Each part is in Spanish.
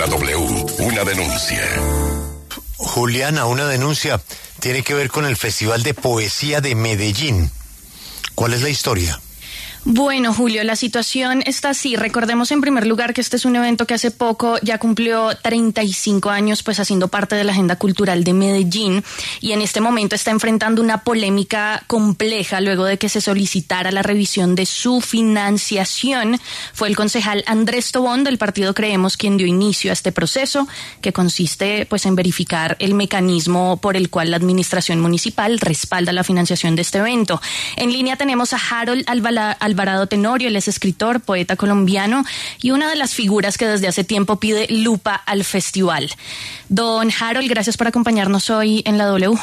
la W, una denuncia. Juliana, una denuncia tiene que ver con el Festival de Poesía de Medellín. ¿Cuál es la historia? Bueno, Julio, la situación está así. Recordemos en primer lugar que este es un evento que hace poco ya cumplió 35 años, pues haciendo parte de la agenda cultural de Medellín, y en este momento está enfrentando una polémica compleja luego de que se solicitara la revisión de su financiación. Fue el concejal Andrés Tobón del partido Creemos quien dio inicio a este proceso, que consiste pues en verificar el mecanismo por el cual la administración municipal respalda la financiación de este evento. En línea tenemos a Harold Alvarado Tenorio. Él es escritor, poeta colombiano y una de las figuras que desde hace tiempo pide lupa al festival. Don Harold, gracias por acompañarnos hoy en la W.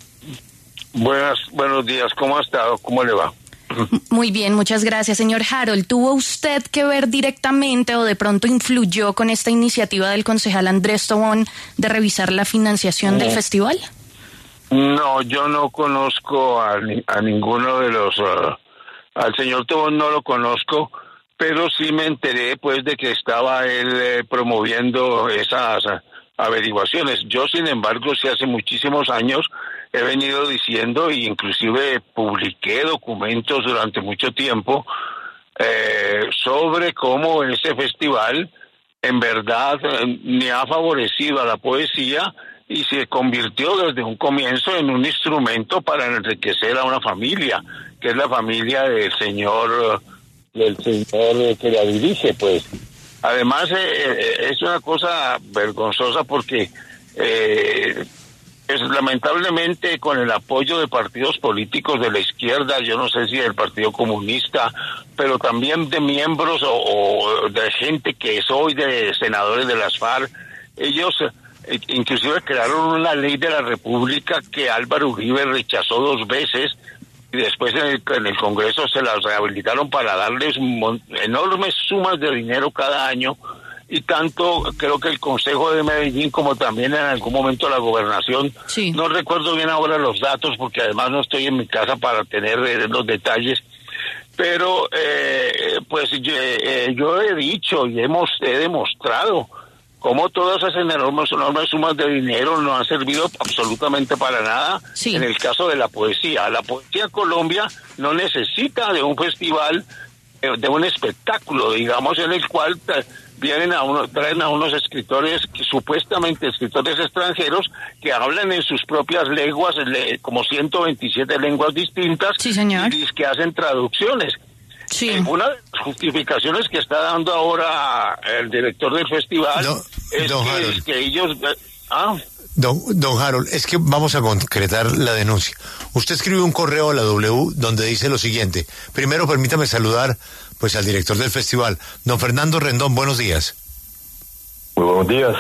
Buenos días, ¿cómo ha estado? ¿Cómo le va? Muy bien, muchas gracias. Señor Harold, ¿tuvo usted que ver directamente o de pronto influyó con esta iniciativa del concejal Andrés Tobón de revisar la financiación del festival? No, yo no conozco a ninguno de los... al señor Tobón no lo conozco, pero sí me enteré pues de que estaba él promoviendo esas averiguaciones. Yo, sin embargo, sí hace muchísimos años he venido diciendo, e inclusive publiqué documentos durante mucho tiempo, sobre cómo ese festival en verdad ni ha favorecido a la poesía y se convirtió desde un comienzo en un instrumento para enriquecer a una familia, que es la familia del señor que la dirige, pues. Además, es una cosa vergonzosa porque lamentablemente con el apoyo de partidos políticos de la izquierda, yo no sé si del Partido Comunista, pero también de miembros o de gente que es hoy de senadores de las FARC, ellos inclusive crearon una ley de la República que Álvaro Uribe rechazó 2 veces y después en el Congreso se las rehabilitaron para darles enormes sumas de dinero cada año, y tanto creo que el Consejo de Medellín como también en algún momento la Gobernación, sí. No recuerdo bien ahora los datos porque además no estoy en mi casa para tener los detalles, pero pues yo he dicho y he demostrado cómo todas esas enormes sumas de dinero no han servido absolutamente para nada. Sí. En el caso de la poesía. La poesía en Colombia no necesita de un festival, de un espectáculo, digamos, en el cual traen a unos escritores, supuestamente escritores extranjeros, que hablan en sus propias lenguas, como 127 lenguas distintas, sí, señor. Y que hacen traducciones. Sí. Una de las justificaciones que está dando ahora el director del festival es que ellos... Don Harold, es que vamos a concretar la denuncia. Usted escribió un correo a la W donde dice lo siguiente. Primero, permítame saludar pues al director del festival, don Fernando Rendón. Buenos días. Muy buenos días.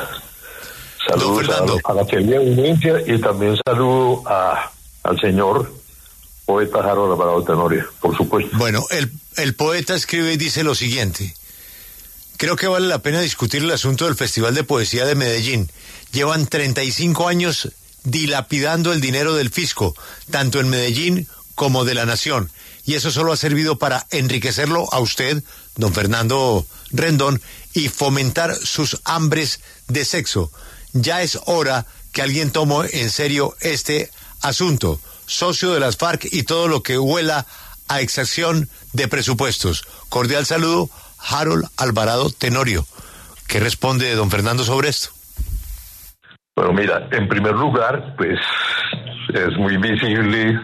Saludos a la querida audiencia y también saludo al señor poeta Harold Alvarado Tenorio, por supuesto. Bueno, el poeta escribe y dice lo siguiente. Creo que vale la pena discutir el asunto del Festival de Poesía de Medellín. Llevan 35 años dilapidando el dinero del fisco, tanto en Medellín como de la nación. Y eso solo ha servido para enriquecerlo a usted, don Fernando Rendón, y fomentar sus hambres de sexo. Ya es hora que alguien tome en serio este asunto. Socio de las FARC y todo lo que huela a exacción de presupuestos. Cordial saludo, Harold Alvarado Tenorio. ¿Qué responde don Fernando sobre esto? Bueno, mira, en primer lugar, pues es muy visible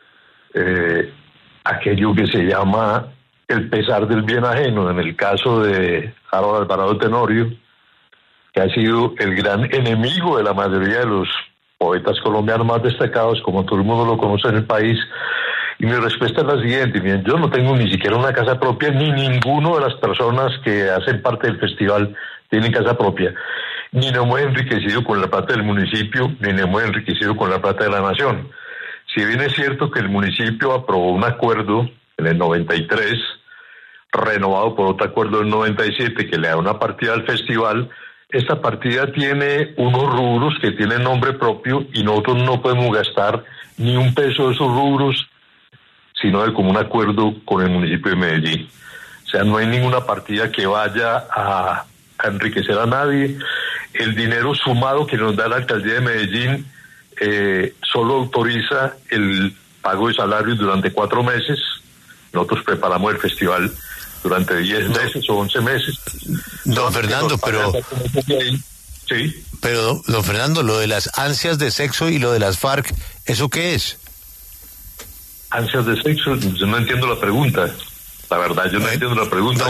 aquello que se llama el pesar del bien ajeno. En el caso de Harold Alvarado Tenorio, que ha sido el gran enemigo de la mayoría de los poetas colombianos más destacados, como todo el mundo lo conoce en el país. Y mi respuesta es la siguiente: bien, yo no tengo ni siquiera una casa propia, ni ninguno de las personas que hacen parte del festival tienen casa propia. Ni nos hemos enriquecido con la plata del municipio, ni nos hemos enriquecido con la plata de la nación. Si bien es cierto que el municipio aprobó un acuerdo en el 93, renovado por otro acuerdo en el 97, que le da una partida al festival, esta partida tiene unos rubros que tienen nombre propio y nosotros no podemos gastar ni un peso de esos rubros, sino de común acuerdo con el municipio de Medellín. O sea, no hay ninguna partida que vaya a a enriquecer a nadie. El dinero sumado que nos da la alcaldía de Medellín solo autoriza el pago de salarios durante 4 meses. Nosotros preparamos el festival durante 10 meses o 11 meses. Don Fernando, Sí. Pero, don Fernando, lo de las ansias de sexo y lo de las FARC, ¿eso qué es? Ansias de sexo, yo no entiendo la pregunta. La verdad, yo no entiendo la pregunta.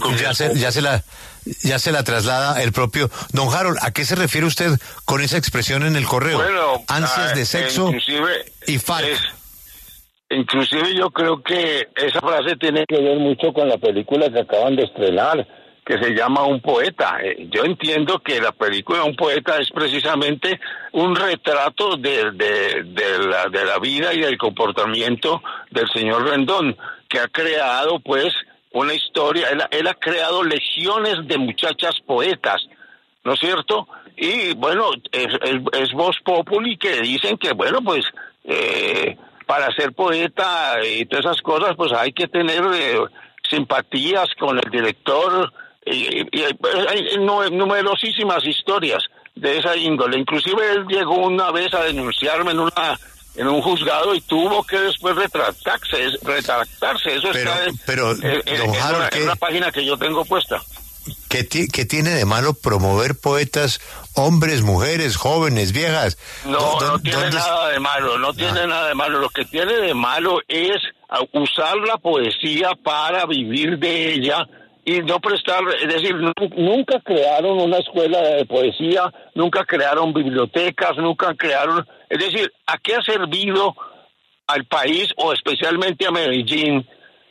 Ya se la traslada el propio don Harold. ¿A qué se refiere usted con esa expresión en el correo? Bueno, ansias de sexo y FARC. Inclusive yo creo que esa frase tiene que ver mucho con la película que acaban de estrenar, que se llama Un Poeta. Yo entiendo que la película Un Poeta es precisamente un retrato de la vida y del comportamiento del señor Rendón, que ha creado pues una historia. Él ha creado legiones de muchachas poetas, ¿no es cierto? Y bueno, es voz populi que dicen que bueno pues para ser poeta y todas esas cosas pues hay que tener simpatías con el director. Y hay numerosísimas historias de esa índole. Inclusive él llegó una vez a denunciarme en un juzgado y tuvo que después retractarse. Eso pero don Harold, en una página que yo tengo puesta. ¿Qué tiene de malo promover poetas, hombres, mujeres, jóvenes, viejas? No tiene nada de malo, no tiene nada de malo. Lo que tiene de malo es usar la poesía para vivir de ella y no prestar, es decir, nunca crearon una escuela de poesía, nunca crearon bibliotecas, nunca crearon, es decir, ¿a qué ha servido al país o especialmente a Medellín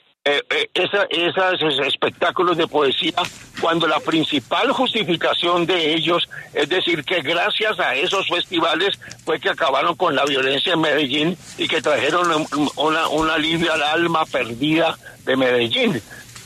esos espectáculos de poesía cuando la principal justificación de ellos es decir que gracias a esos festivales fue que acabaron con la violencia en Medellín y que trajeron un alivio al alma perdida de Medellín?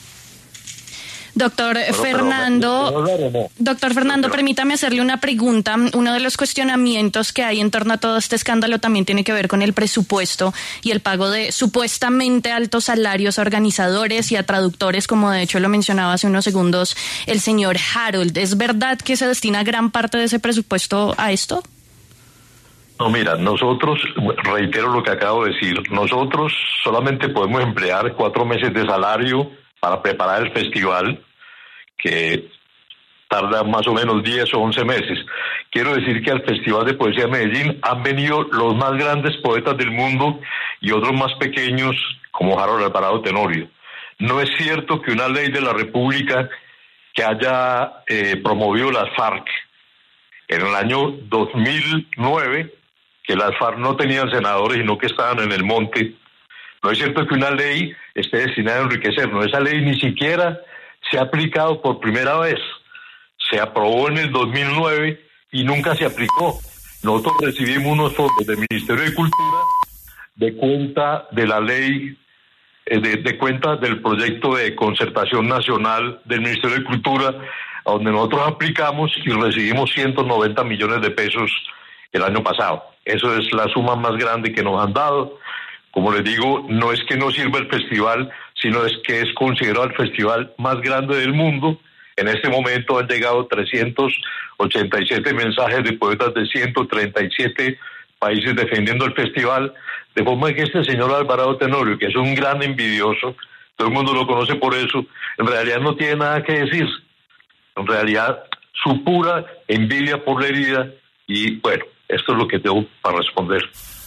Doctor Fernando, permítame hacerle una pregunta. Uno de los cuestionamientos que hay en torno a todo este escándalo también tiene que ver con el presupuesto y el pago de supuestamente altos salarios a organizadores y a traductores, como de hecho lo mencionaba hace unos segundos el señor Harold. ¿Es verdad que se destina gran parte de ese presupuesto a esto? No, mira, nosotros, reitero lo que acabo de decir, nosotros solamente podemos emplear 4 meses de salario para preparar el festival, que tarda más o menos 10 o 11 meses. Quiero decir que al Festival de Poesía de Medellín han venido los más grandes poetas del mundo y otros más pequeños, como Harold Alvarado Tenorio. No es cierto que una ley de la República que haya promovido las FARC en el año 2009, que las FARC no tenían senadores, sino que estaban en el monte. No es cierto que una ley esté destinada a enriquecernos. Esa ley ni siquiera se ha aplicado por primera vez. Se aprobó en el 2009 y nunca se aplicó. Nosotros recibimos unos fondos del Ministerio de Cultura de cuenta de la ley, de cuenta del proyecto de concertación nacional del Ministerio de Cultura, a donde nosotros aplicamos y recibimos 190 millones de pesos el año pasado. Eso es la suma más grande que nos han dado. Como les digo, no es que no sirva el festival, sino es que es considerado el festival más grande del mundo. En este momento han llegado 387 mensajes de poetas de 137 países defendiendo el festival, de forma que este señor Alvarado Tenorio, que es un gran envidioso, todo el mundo lo conoce por eso, en realidad no tiene nada que decir. En realidad, su pura envidia por la herida, y bueno, esto es lo que tengo para responder.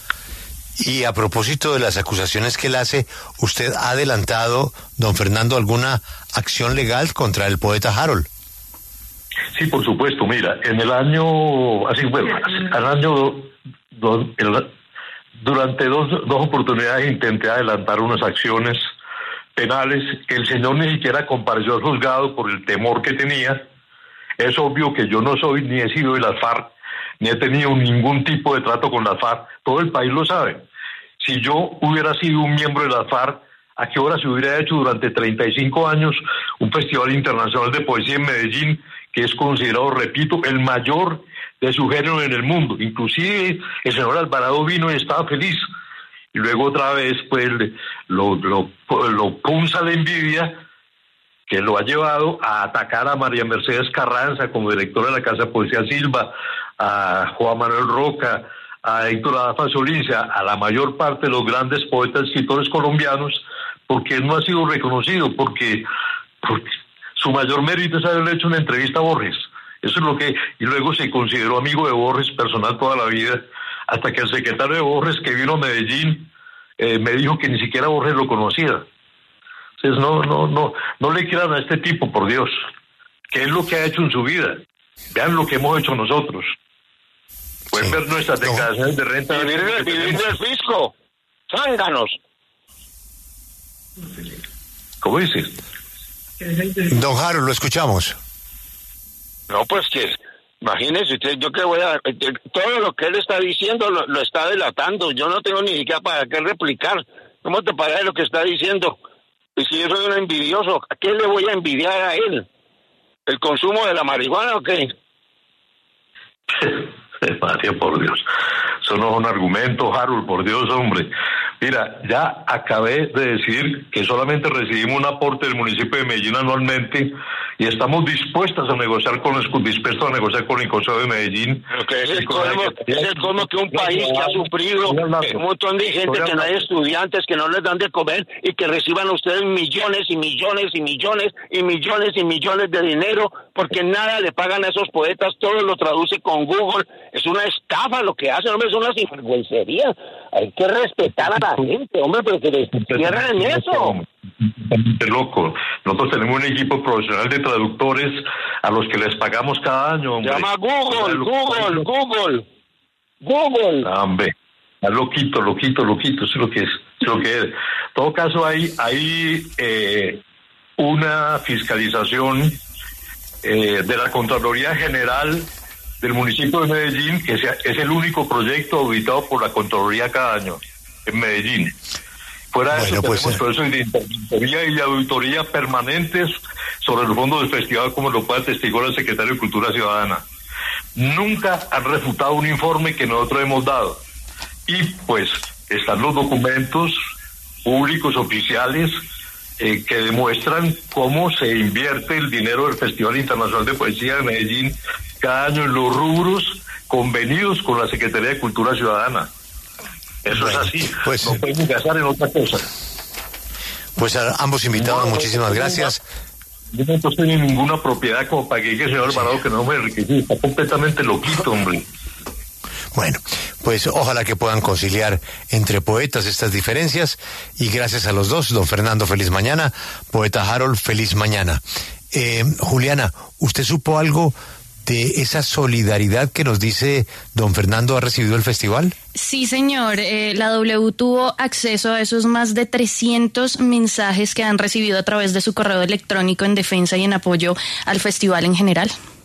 Y a propósito de las acusaciones que él hace, ¿usted ha adelantado, don Fernando, alguna acción legal contra el poeta Harold? Sí, por supuesto. Mira, en el año, durante dos oportunidades intenté adelantar unas acciones penales. El señor ni siquiera compareció al juzgado por el temor que tenía. Es obvio que yo no soy ni he sido de las FARC, ni he tenido ningún tipo de trato con las FARC. Todo el país lo sabe. Si yo hubiera sido un miembro de las FARC, ¿a qué hora se hubiera hecho durante 35 años un festival internacional de poesía en Medellín, que es considerado, repito, el mayor de su género en el mundo? Inclusive el señor Alvarado vino y estaba feliz. Y luego otra vez pues lo punza la envidia que lo ha llevado a atacar a María Mercedes Carranza como directora de la Casa de Poesía Silva, a Juan Manuel Roca, a Héctor Adafa Solís, a la mayor parte de los grandes poetas y escritores colombianos, porque él no ha sido reconocido, porque su mayor mérito es haberle hecho una entrevista a Borges. Eso es lo que... Y luego se consideró amigo de Borges personal toda la vida, hasta que el secretario de Borges, que vino a Medellín, me dijo que ni siquiera Borges lo conocía. Entonces no le crean a este tipo, por Dios. ¿Qué es lo que ha hecho en su vida? Vean lo que hemos hecho nosotros. Pueden ver nuestras declaraciones de renta. Vivir del fisco. Zánganos. ¿Cómo dices? Don Harold, lo escuchamos. No, pues que, imagínese usted, yo que voy a... Todo lo que él está diciendo lo está delatando. Yo no tengo ni siquiera para qué replicar. ¿Cómo te parece lo que está diciendo? Y si yo soy un envidioso, ¿a qué le voy a envidiar a él? ¿El consumo de la marihuana o qué? María, por Dios. Eso no es un argumento, Harold, por Dios, hombre. Mira, ya acabé de decir que solamente recibimos un aporte del municipio de Medellín anualmente y estamos dispuestos a negociar con el Consejo de Medellín. Pero que es el colmo que un país que ha sufrido un montón de gente, que no hay estudiantes, que no les dan de comer y que reciban ustedes millones y millones y millones y millones y millones de dinero porque nada le pagan a esos poetas, todo lo traduce con Google. Es una estafa lo que hacen, hombre, es una sinvergüencería. Hay que respetar a la gente, hombre, pero que les cierren eso. Loco, nosotros tenemos un equipo profesional de traductores a los que les pagamos cada año, hombre. Se llama Google. Hombre, loquito, eso es lo que es. En todo caso, hay una fiscalización de la Contraloría General del municipio de Medellín, que es el único proyecto auditado por la Contraloría cada año en Medellín. Fuera de eso, tenemos procesos de interventoría y de auditoría permanentes sobre los fondos del festival, como lo puede atestiguar el secretario de Cultura Ciudadana. Nunca han refutado un informe que nosotros hemos dado. Y pues están los documentos públicos oficiales que demuestran cómo se invierte el dinero del Festival Internacional de Poesía de Medellín cada año en los rubros convenidos con la Secretaría de Cultura Ciudadana. Eso es así, pues, no podemos gastar en otra cosa. Pues a ambos invitados, muchísimas gracias. Yo no estoy en ninguna propiedad como para que diga el señor Alvarado que no me enriquecí. Está completamente loquito, hombre. Bueno, pues ojalá que puedan conciliar entre poetas estas diferencias y gracias a los dos, don Fernando, feliz mañana, poeta Harold, feliz mañana. Juliana, ¿usted supo algo de esa solidaridad que nos dice don Fernando ha recibido el festival? Sí, señor. La W tuvo acceso a esos más de 300 mensajes que han recibido a través de su correo electrónico en defensa y en apoyo al festival en general.